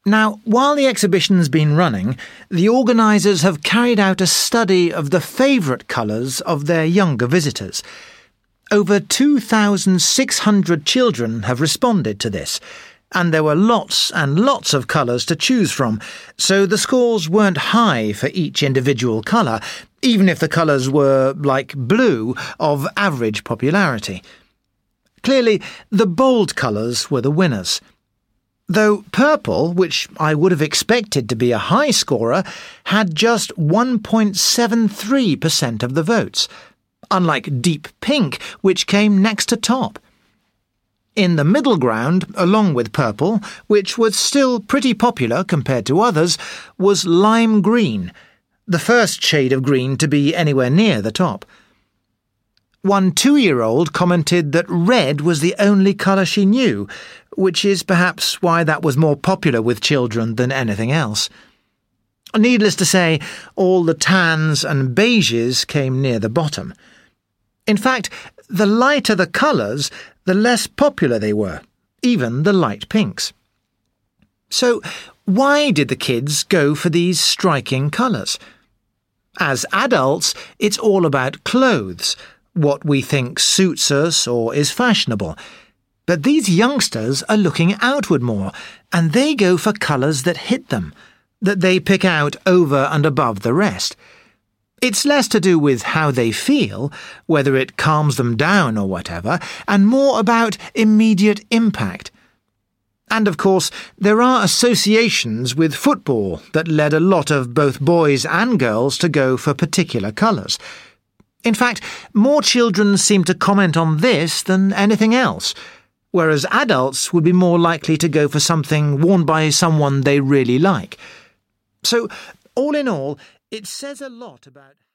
Now, while the exhibition's been running, the organisers have carried out a study of the favourite colours of their younger visitors. Over 2,600 children have responded to this, and there were lots and lots of colours to choose from, so the scores weren't high for each individual colour, even if the colours were, like blue, of average popularity. Clearly, the bold colours were the winners. Though purple, which I would have expected to be a high scorer, had just 1.73% of the votes, unlike deep pink, which came next to top. In the middle ground, along with purple, which was still pretty popular compared to others, was lime green, the first shade of green to be anywhere near the top. One 2-year-old commented that red was the only colour she knew, which is perhaps why that was more popular with children than anything else. Needless to say, all the tans and beiges came near the bottom. In fact, the lighter the colours, the less popular they were, even the light pinks. So, why did the kids go for these striking colours? As adults, it's all about clothes, what we think suits us or is fashionable. But these youngsters are looking outward more, and they go for colours that hit them, that they pick out over and above the rest. It's less to do with how they feel, whether it calms them down or whatever, and more about immediate impact. And of course, there are associations with football that led a lot of both boys and girls to go for particular colours. In fact, more children seem to comment on this than anything else, whereas adults would be more likely to go for something worn by someone they really like. So, all in all, it says a lot about